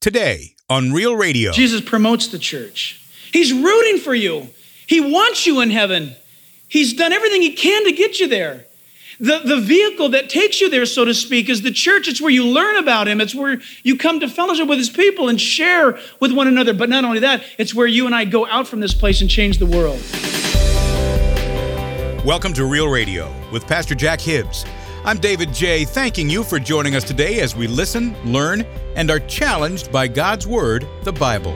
today on Real Radio. Jesus promotes the church. He's rooting for you. He wants you in heaven. He's done everything he can to get you there. The vehicle that takes you there, so to speak, is the church. It's where you learn about him. It's where you come to fellowship with his people and share with one another. But not only that, it's where you and I go out from this place and change the world. Welcome to Real Radio with Pastor Jack Hibbs. I'm David J., thanking you for joining us today as we listen, learn, and are challenged by God's Word, the Bible.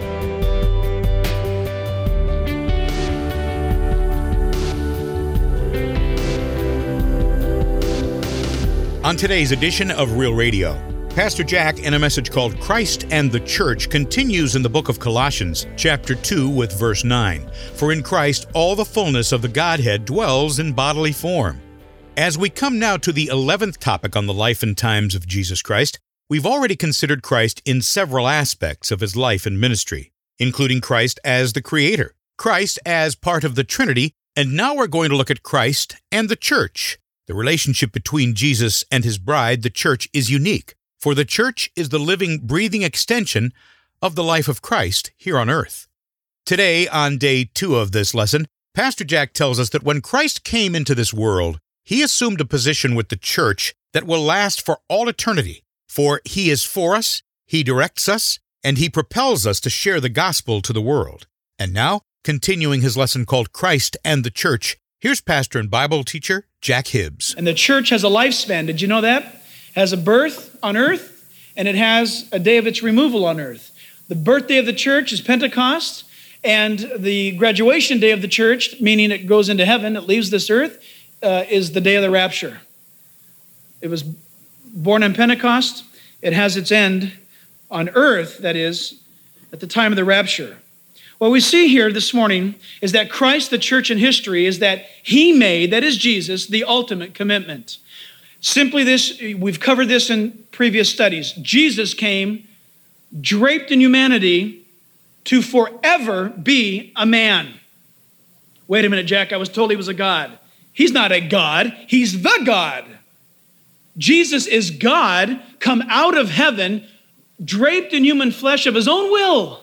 On today's edition of Real Radio, Pastor Jack, in a message called Christ and the Church, continues in the book of Colossians, chapter 2, with verse 9. For in Christ all the fullness of the Godhead dwells in bodily form. As we come now to the 11th topic on the life and times of Jesus Christ, we've already considered Christ in several aspects of his life and ministry, including Christ as the Creator, Christ as part of the Trinity, and now we're going to look at Christ and the Church. The relationship between Jesus and his bride, the church, is unique, for the church is the living, breathing extension of the life of Christ here on earth. Today, on day 2 of this lesson, Pastor Jack tells us that when Christ came into this world, he assumed a position with the church that will last for all eternity, for he is for us, he directs us, and he propels us to share the gospel to the world. And now, continuing his lesson called Christ and the Church, here's pastor and Bible teacher Jack Hibbs. And the church has a lifespan. Did you know that? It has a birth on earth, and it has a day of its removal on earth. The birthday of the church is Pentecost, and the graduation day of the church, meaning it goes into heaven, it leaves this earth, is the day of the rapture. It was born on Pentecost. It has its end on earth, that is, at the time of the rapture. What we see here this morning is that Christ, the church in history, is that he made, that is Jesus, the ultimate commitment. Simply this, we've covered this in previous studies. Jesus came draped in humanity to forever be a man. Wait a minute, Jack, I was told he was a God. He's not a God, he's the God. Jesus is God come out of heaven, draped in human flesh of his own will,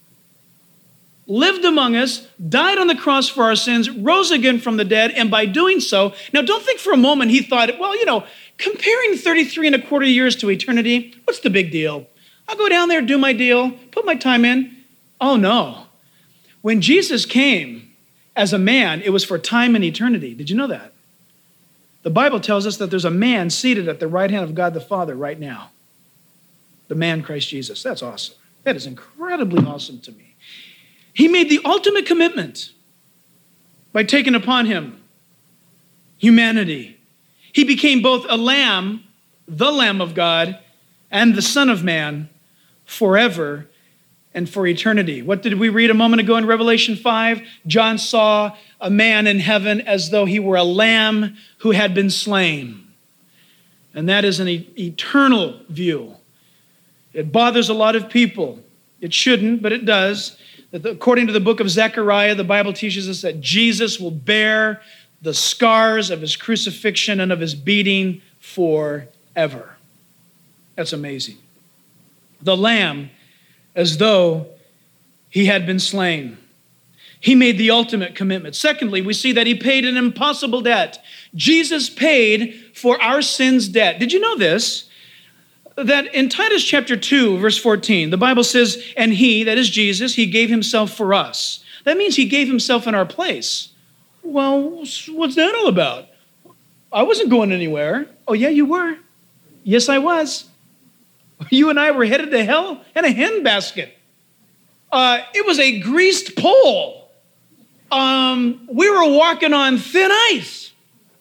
lived among us, died on the cross for our sins, rose again from the dead, and by doing so, now don't think for a moment he thought, well, comparing 33 and a quarter years to eternity, what's the big deal? I'll go down there, do my deal, put my time in. Oh no. When Jesus came as a man, it was for time and eternity. Did you know that? The Bible tells us that there's a man seated at the right hand of God the Father right now. The man Christ Jesus. That's awesome. That is incredibly awesome to me. He made the ultimate commitment by taking upon him humanity. He became both a lamb, the Lamb of God, and the Son of Man forever and for eternity. What did we read a moment ago in Revelation 5? John saw a man in heaven as though he were a lamb who had been slain. And that is an eternal view. It bothers a lot of people. It shouldn't, but it does. According to the book of Zechariah, the Bible teaches us that Jesus will bear the scars of his crucifixion and of his beating forever. That's amazing. The Lamb, as though he had been slain. He made the ultimate commitment. Secondly, we see that he paid an impossible debt. Jesus paid for our sins' debt. Did you know this? That in Titus chapter 2, verse 14, the Bible says, and he, that is Jesus, he gave himself for us. That means he gave himself in our place. Well, what's that all about? I wasn't going anywhere. Oh, yeah, you were. Yes, I was. You and I were headed to hell in a handbasket. It was a greased pole. We were walking on thin ice.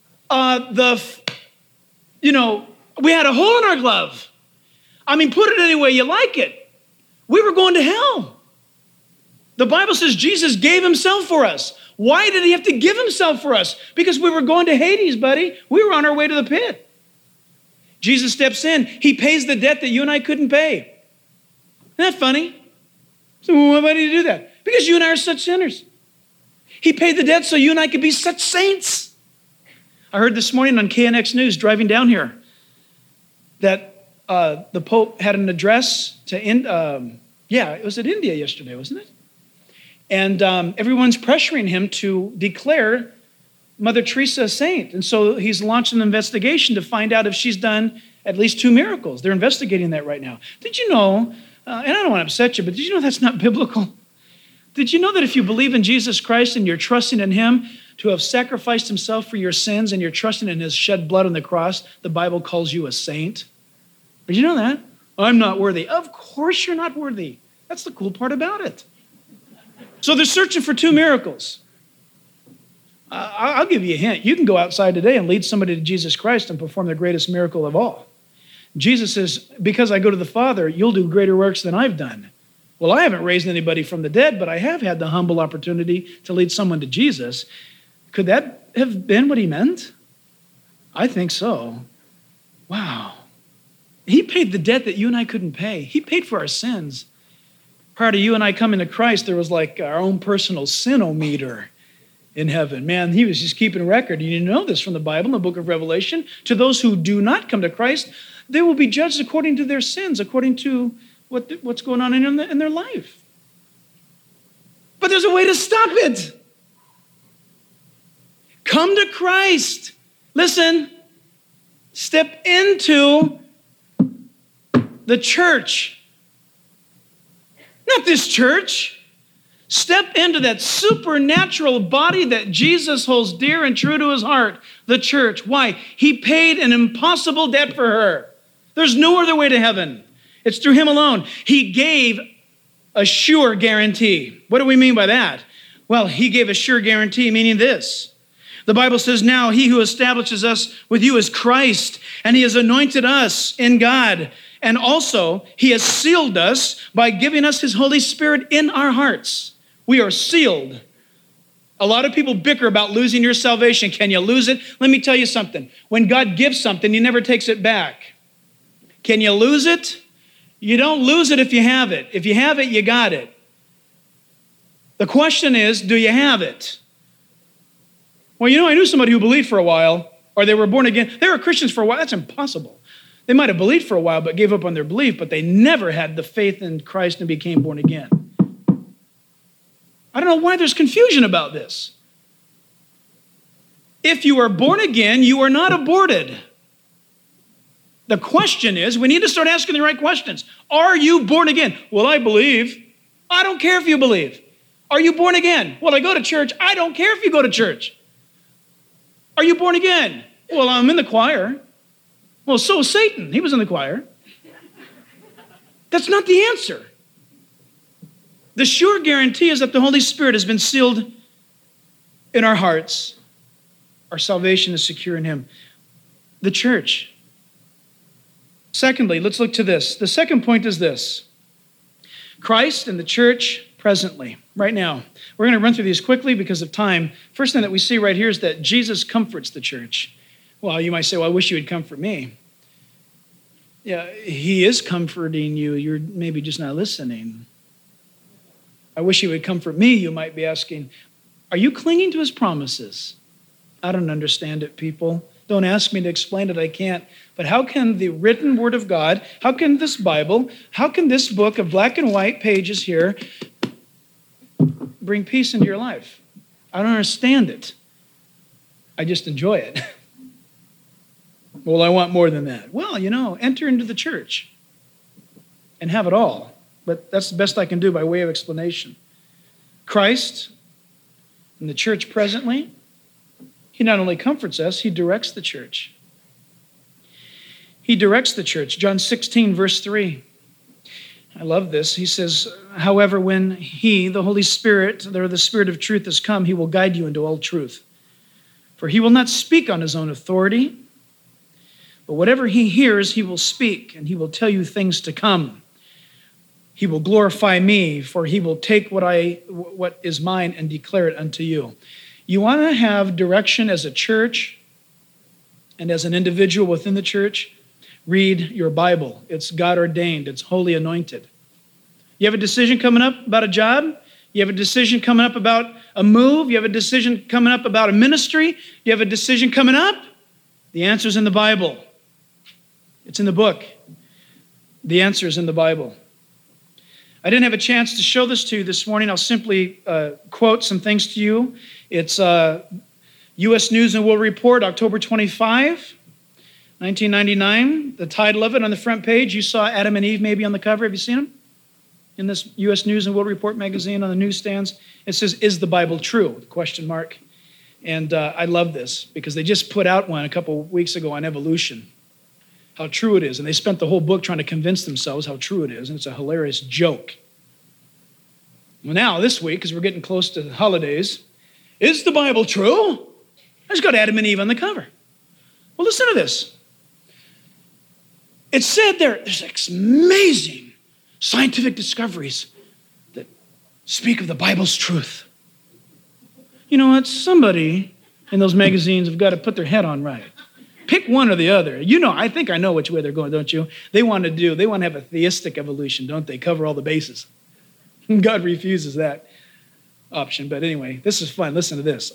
We had a hole in our glove. Put it any way you like it. We were going to hell. The Bible says Jesus gave himself for us. Why did he have to give himself for us? Because we were going to Hades, buddy. We were on our way to the pit. Jesus steps in. He pays the debt that you and I couldn't pay. Isn't that funny? So why did he do that? Because you and I are such sinners. He paid the debt so you and I could be such saints. I heard this morning on KNX News driving down here that the Pope had an address to it was at India yesterday, wasn't it? And everyone's pressuring him to declare Mother Teresa a saint. And so he's launched an investigation to find out if she's done at least 2 miracles. They're investigating that right now. Did you know, and I don't want to upset you, but did you know that's not biblical? Did you know that if you believe in Jesus Christ and you're trusting in him to have sacrificed himself for your sins and you're trusting in his shed blood on the cross, the Bible calls you a saint? Did you know that? I'm not worthy. Of course you're not worthy. That's the cool part about it. So they're searching for 2 miracles. I'll give you a hint. You can go outside today and lead somebody to Jesus Christ and perform the greatest miracle of all. Jesus says, because I go to the Father, you'll do greater works than I've done. Well, I haven't raised anybody from the dead, but I have had the humble opportunity to lead someone to Jesus. Could that have been what he meant? I think so. Wow. He paid the debt that you and I couldn't pay. He paid for our sins. Prior to you and I coming to Christ, there was like our own personal sin-o-meter in heaven. Man, he was just keeping record. You know this from the Bible, in the book of Revelation. To those who do not come to Christ, they will be judged according to their sins, according to what's going on in their life. But there's a way to stop it. Come to Christ. Listen, step into the church. Not this church. Step into that supernatural body that Jesus holds dear and true to his heart, the church. Why? He paid an impossible debt for her. There's no other way to heaven. It's through him alone. He gave a sure guarantee. What do we mean by that? Well, he gave a sure guarantee, meaning this. The Bible says, now he who establishes us with you is Christ, and he has anointed us in God. And also, he has sealed us by giving us his Holy Spirit in our hearts. We are sealed. A lot of people bicker about losing your salvation. Can you lose it? Let me tell you something. When God gives something, he never takes it back. Can you lose it? You don't lose it if you have it. If you have it, you got it. The question is, do you have it? Well, I knew somebody who believed for a while, or they were born again. They were Christians for a while. That's impossible. They might have believed for a while, but gave up on their belief, but they never had the faith in Christ and became born again. I don't know why there's confusion about this. If you are born again, you are not aborted. The question is, we need to start asking the right questions. Are you born again? Well, I believe. I don't care if you believe. Are you born again? Well, I go to church. I don't care if you go to church. Are you born again? Well, I'm in the choir. Well, so is Satan. He was in the choir. That's not the answer. The sure guarantee is that the Holy Spirit has been sealed in our hearts. Our salvation is secure in him. The church. Secondly, let's look to this. The second point is this. Christ and the church presently, right now. We're going to run through these quickly because of time. First thing that we see right here is that Jesus comforts the church. Well, you might say, well, I wish you would comfort me. Yeah, he is comforting you. You're maybe just not listening. I wish he would comfort me, you might be asking. Are you clinging to his promises? I don't understand it, people. Don't ask me to explain it, I can't. But how can the written word of God, how can this Bible, how can this book of black and white pages here bring peace into your life? I don't understand it. I just enjoy it. Well, I want more than that. Well, enter into the church and have it all. But that's the best I can do by way of explanation. Christ and the church presently, he not only comforts us, he directs the church. He directs the church. John 16, verse 3. I love this. He says, however, when he, the Holy Spirit, or the Spirit of truth has come, he will guide you into all truth. For he will not speak on his own authority, but whatever he hears, he will speak, and he will tell you things to come. He will glorify me, for he will take what is mine and declare it unto you. You want to have direction as a church and as an individual within the church? Read your Bible. It's God ordained. It's holy anointed. You have a decision coming up about a job? You have a decision coming up about a move? You have a decision coming up about a ministry? You have a decision coming up? The answer's in the Bible. It's in the book. The answer is in the Bible. I didn't have a chance to show this to you this morning. I'll simply quote some things to you. It's U.S. News and World Report, October 25, 1999. The title of it on the front page, you saw Adam and Eve maybe on the cover. Have you seen them? In this U.S. News and World Report magazine on the newsstands. It says, "Is the Bible true?" Question mark. And I love this because they just put out one a couple weeks ago on evolution, how true it is. And they spent the whole book trying to convince themselves how true it is. And it's a hilarious joke. Well, now this week, because we're getting close to the holidays, is the Bible true? It's got Adam and Eve on the cover. Well, listen to this. It said there's amazing scientific discoveries that speak of the Bible's truth. You know what? Somebody in those magazines have got to put their head on right. Pick one or the other. You know, I think I know which way they're going, don't you? They want to have a theistic evolution, don't they? Cover all the bases. God refuses that option. But anyway, this is fun. Listen to this.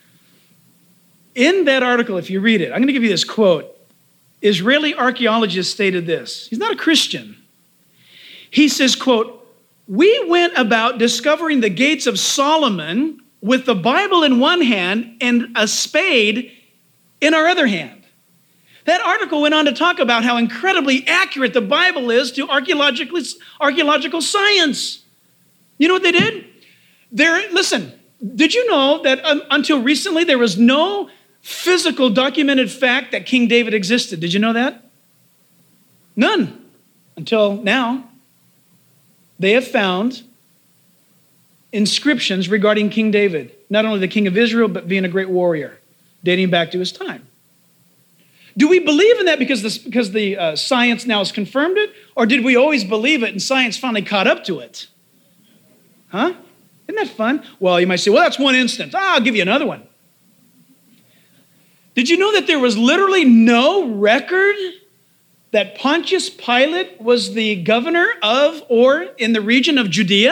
In that article, if you read it, I'm going to give you this quote. Israeli archaeologist stated this. He's not a Christian. He says, quote, "We went about discovering the gates of Solomon with the Bible in one hand and a spade in our other hand." That article went on to talk about how incredibly accurate the Bible is to archaeological science. You know what they did? Listen, did you know that until recently there was no physical documented fact that King David existed? Did you know that? None. Until now. They have found inscriptions regarding King David, not only the king of Israel, but being a great warrior, dating back to his time. Do we believe in that because the science now has confirmed it, or did we always believe it and science finally caught up to it? Huh? Isn't that fun? Well, you might say, well, that's one instance. I'll give you another one. Did you know that there was literally no record that Pontius Pilate was the governor of or in the region of Judea?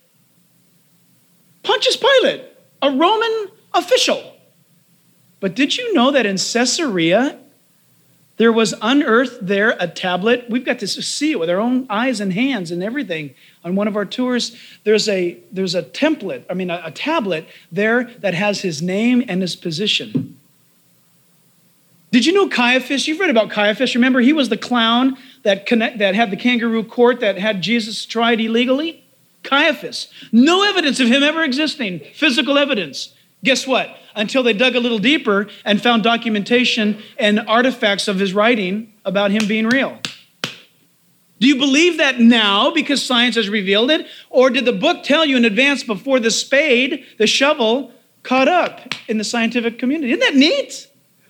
Pontius Pilate, a Roman official. But did you know that in Caesarea, there was unearthed there a tablet? We've got to see it with our own eyes and hands and everything. On one of our tours, there's a tablet there that has his name and his position. Did you know Caiaphas? You've read about Caiaphas. Remember, he was the clown that had the kangaroo court that had Jesus tried illegally? Caiaphas. No evidence of him ever existing, physical evidence. Guess what? Until they dug a little deeper and found documentation and artifacts of his writing about him being real. Do you believe that now because science has revealed it? Or did the book tell you in advance before the spade, the shovel, caught up in the scientific community? Isn't that neat?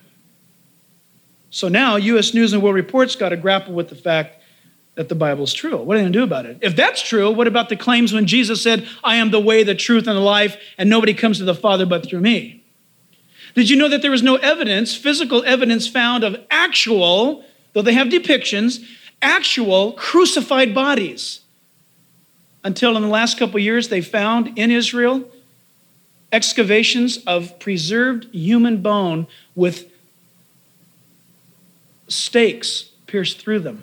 So now U.S. News and World Report's got to grapple with the fact that the Bible's true. What are they going to do about it? If that's true, what about the claims when Jesus said, "I am the way, the truth, and the life, and nobody comes to the Father but through me"? Did you know that there was no evidence, physical evidence found of actual, though they have depictions, actual crucified bodies? Until in the last couple of years, they found in Israel excavations of preserved human bone with stakes pierced through them.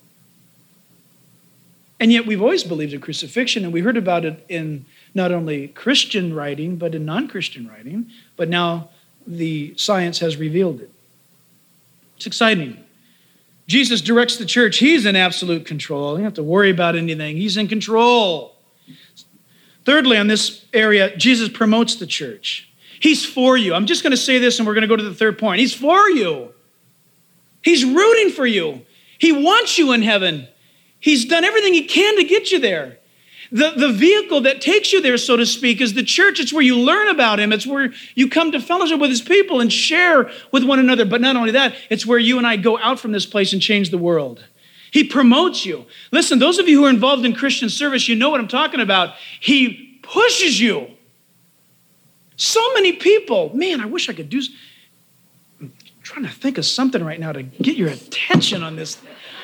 And yet we've always believed in crucifixion, and we heard about it in not only Christian writing, but in non-Christian writing, but now the science has revealed it. It's exciting. Jesus directs the church. He's in absolute control. You don't have to worry about anything. He's in control. Thirdly, on this area, Jesus promotes the church. He's for you. I'm just going to say this, and we're going to go to the third point. He's for you. He's rooting for you. He wants you in heaven. He's done everything he can to get you there. The vehicle that takes you there, so to speak, is the church. It's where you learn about him. It's where you come to fellowship with his people and share with one another. But not only that, it's where you and I go out from this place and change the world. He promotes you. Listen, those of you who are involved in Christian service, you know what I'm talking about. He pushes you. So many people, man, I wish I could do. I'm trying to think of something right now to get your attention on this.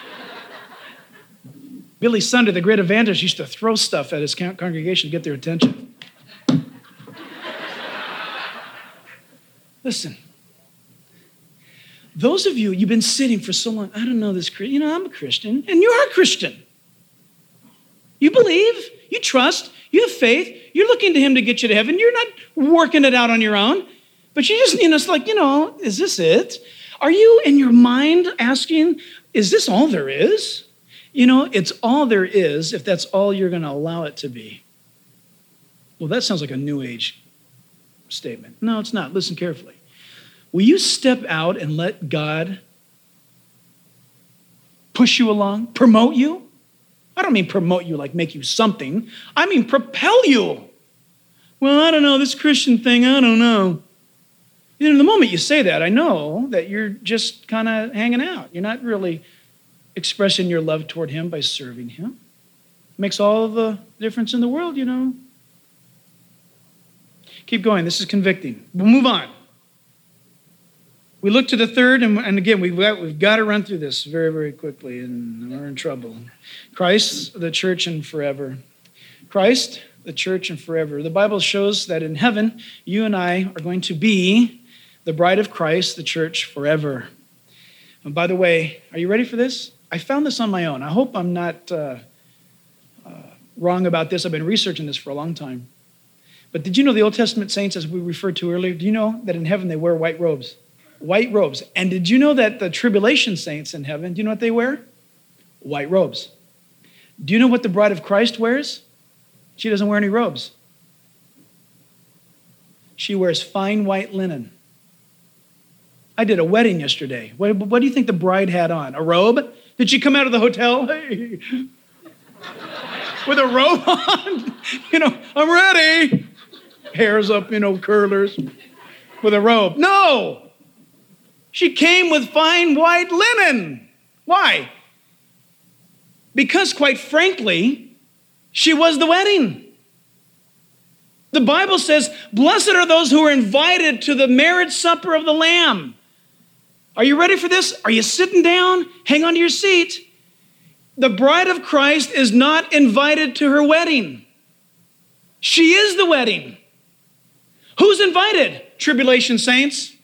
Billy Sunday, the great evangelist, used to throw stuff at his congregation to get their attention. Listen, Those of you, you've been sitting for so long, I don't know this, I'm a Christian, and you are a Christian. You believe, you trust, you have faith, you're looking to him to get you to heaven. You're not working it out on your own, but you just, it's like, is this it? Are you in your mind asking, is this all there is? It's all there is if that's all you're going to allow it to be. Well, that sounds like a New Age statement. No, it's not. Listen carefully. Will you step out and let God push you along, promote you? I don't mean promote you like make you something. I mean propel you. Well, I don't know, this Christian thing, I don't know. The moment you say that, I know that you're just kind of hanging out. You're not really expressing your love toward him by serving him. It makes all the difference in the world, Keep going. This is convicting. We'll move on. We look to the third, and again, we've got to run through this very, very quickly, and we're in trouble. Christ, the church, and forever. Christ, the church, and forever. The Bible shows that in heaven, you and I are going to be the bride of Christ, the church, forever. And by the way, are you ready for this? I found this on my own. I hope I'm not wrong about this. I've been researching this for a long time. But did you know the Old Testament saints, as we referred to earlier, do you know that in heaven they wear white robes? White robes. And did you know that the tribulation saints in heaven, do you know what they wear? White robes. Do you know what the bride of Christ wears? She doesn't wear any robes. She wears fine white linen. I did a wedding yesterday. What do you think the bride had on? A robe? Did she come out of the hotel? Hey. With a robe on? I'm ready. Hair's up, curlers. With a robe. No! She came with fine white linen. Why? Because, quite frankly, she was the wedding. The Bible says, blessed are those who are invited to the marriage supper of the Lamb. Are you ready for this? Are you sitting down? Hang on to your seat. The bride of Christ is not invited to her wedding. She is the wedding. Who's invited? Tribulation saints,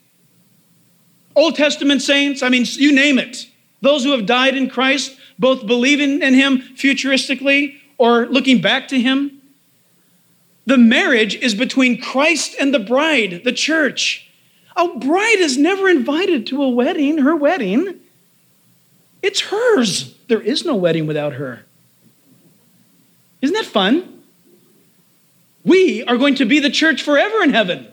Old Testament saints, you name it. Those who have died in Christ, both believing in him futuristically or looking back to him. The marriage is between Christ and the bride, the church. A bride is never invited to a wedding, her wedding. It's hers. There is no wedding without her. Isn't that fun? We are going to be the church forever in heaven.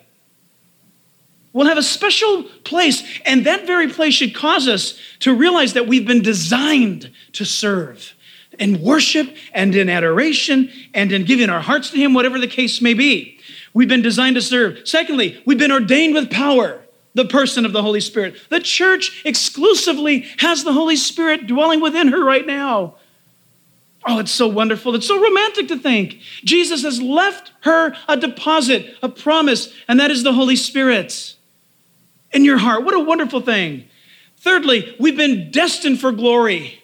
We'll have a special place, and that very place should cause us to realize that we've been designed to serve in worship and in adoration and in giving our hearts to him, whatever the case may be. We've been designed to serve. Secondly, we've been ordained with power, the person of the Holy Spirit. The church exclusively has the Holy Spirit dwelling within her right now. Oh, it's so wonderful. It's so romantic to think. Jesus has left her a deposit, a promise, and that is the Holy Spirit in your heart. What a wonderful thing. Thirdly, we've been destined for glory.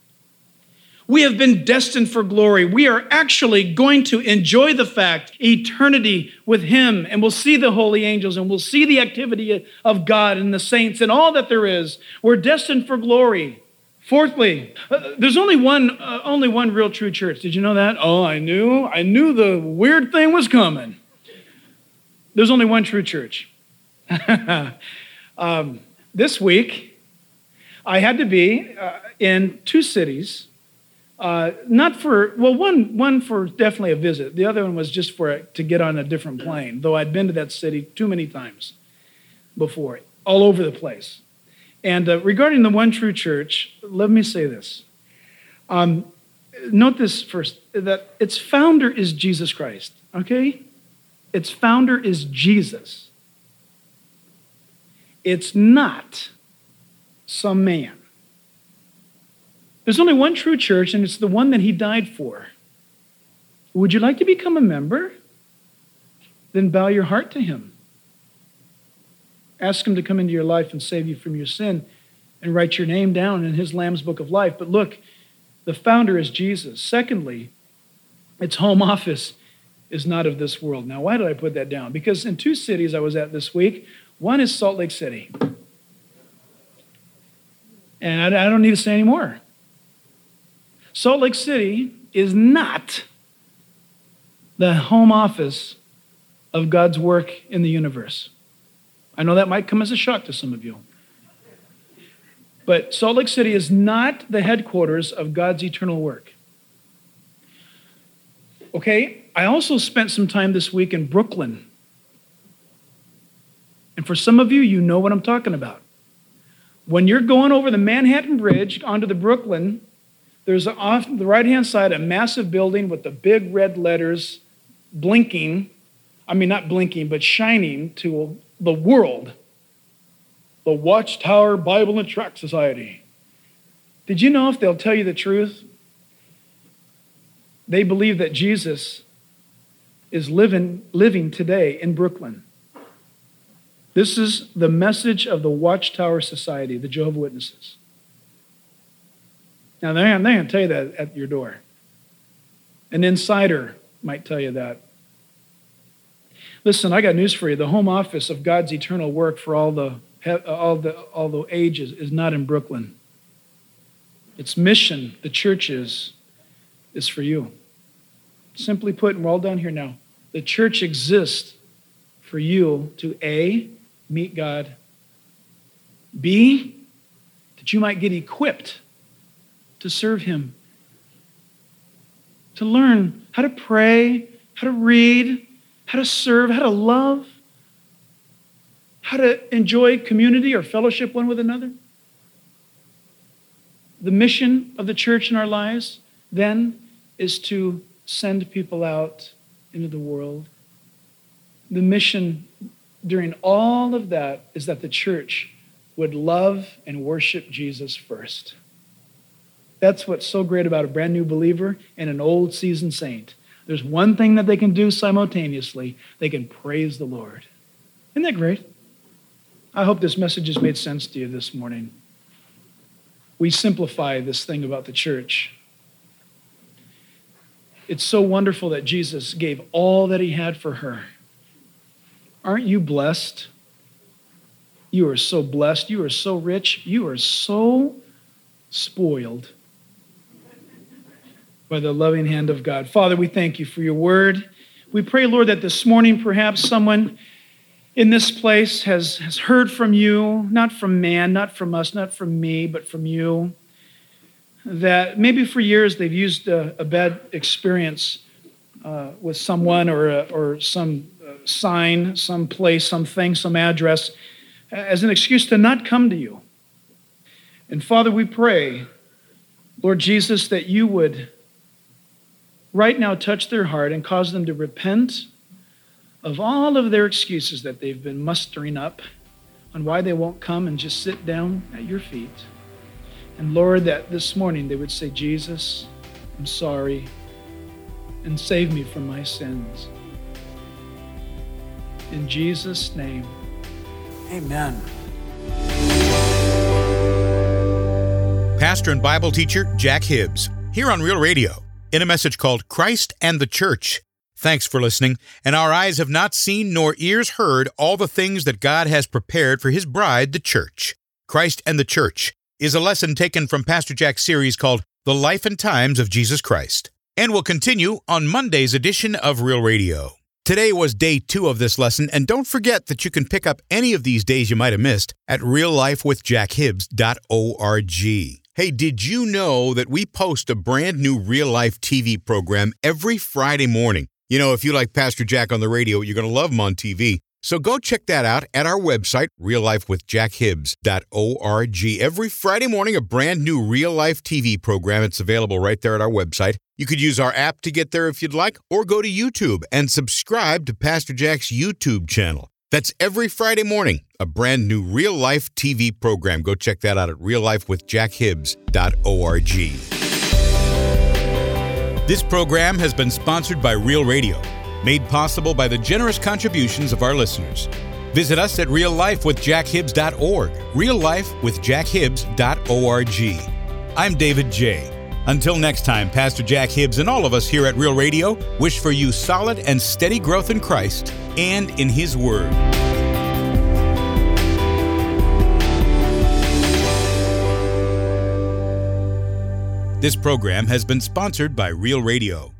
We have been destined for glory. We are actually going to enjoy the fact, eternity with him, and we'll see the holy angels, and we'll see the activity of God and the saints and all that there is. We're destined for glory. Fourthly, there's only one real true church. Did you know that? Oh, I knew the weird thing was coming. There's only one true church. This week, I had to be in two cities. One for definitely a visit. The other one was just to get on a different plane, though I'd been to that city too many times before, all over the place. And regarding the one true church, let me say this. Note this first, that its founder is Jesus Christ, okay? Its founder is Jesus. It's not some man. There's only one true church, and it's the one that he died for. Would you like to become a member? Then bow your heart to him. Ask him to come into your life and save you from your sin and write your name down in his Lamb's Book of Life. But look, the founder is Jesus. Secondly, its home office is not of this world. Now, why did I put that down? Because in two cities I was at this week, one is Salt Lake City. And I don't need to say any more. Salt Lake City is not the home office of God's work in the universe. I know that might come as a shock to some of you. But Salt Lake City is not the headquarters of God's eternal work. Okay, I also spent some time this week in Brooklyn. And for some of you, you know what I'm talking about. When you're going over the Manhattan Bridge onto the Brooklyn, there's off the right-hand side a massive building with the big red letters blinking, not blinking, but shining to the world. The Watchtower Bible and Tract Society. Did you know if they'll tell you the truth? They believe that Jesus is living today in Brooklyn. This is the message of the Watchtower Society, the Jehovah's Witnesses. Now, they're going to tell you that at your door. An insider might tell you that. Listen, I got news for you. The home office of God's eternal work for all the ages is not in Brooklyn. Its mission, the church is for you. Simply put, and we're all down here now, the church exists for you to A, meet God, B, that you might get equipped to serve Him, to learn how to pray, how to read, how to serve, how to love, how to enjoy community or fellowship one with another. The mission of the church in our lives, then, is to send people out into the world. The mission during all of that is that the church would love and worship Jesus first. That's what's so great about a brand new believer and an old seasoned saint. There's one thing that they can do simultaneously. They can praise the Lord. Isn't that great? I hope this message has made sense to you this morning. We simplify this thing about the church. It's so wonderful that Jesus gave all that He had for her. Aren't you blessed? You are so blessed. You are so rich. You are so spoiled by the loving hand of God. Father, we thank You for Your word. We pray, Lord, that this morning perhaps someone in this place has heard from You, not from man, not from us, not from me, but from You. That maybe for years they've used a bad experience with someone or some sign, some place, something, some address as an excuse to not come to You. And Father, we pray, Lord Jesus, that You would right now touch their heart and cause them to repent of all of their excuses that they've been mustering up on why they won't come and just sit down at Your feet. And Lord, that this morning they would say, Jesus, I'm sorry, and save me from my sins. In Jesus' name, amen. Pastor and Bible teacher Jack Hibbs, here on Real Radio, in a message called Christ and the Church. Thanks for listening. And our eyes have not seen nor ears heard all the things that God has prepared for His bride, the church. Christ and the Church is a lesson taken from Pastor Jack's series called The Life and Times of Jesus Christ, and will continue on Monday's edition of Real Radio. Today was day 2 of this lesson, and don't forget that you can pick up any of these days you might have missed at reallifewithjackhibbs.org. Hey, did you know that we post a brand new Real Life TV program every Friday morning? You know, if you like Pastor Jack on the radio, you're going to love him on TV. So go check that out at our website, reallifewithjackhibbs.org. Every Friday morning, a brand new Real Life TV program. It's available right there at our website. You could use our app to get there if you'd like, or go to YouTube and subscribe to Pastor Jack's YouTube channel. That's every Friday morning, a brand new Real Life TV program. Go check that out at reallifewithjackhibbs.org. This program has been sponsored by Real Radio, made possible by the generous contributions of our listeners. Visit us at reallifewithjackhibbs.org, reallifewithjackhibbs.org. I'm David J. Until next time, Pastor Jack Hibbs and all of us here at Real Radio wish for you solid and steady growth in Christ and in His Word. This program has been sponsored by Real Radio.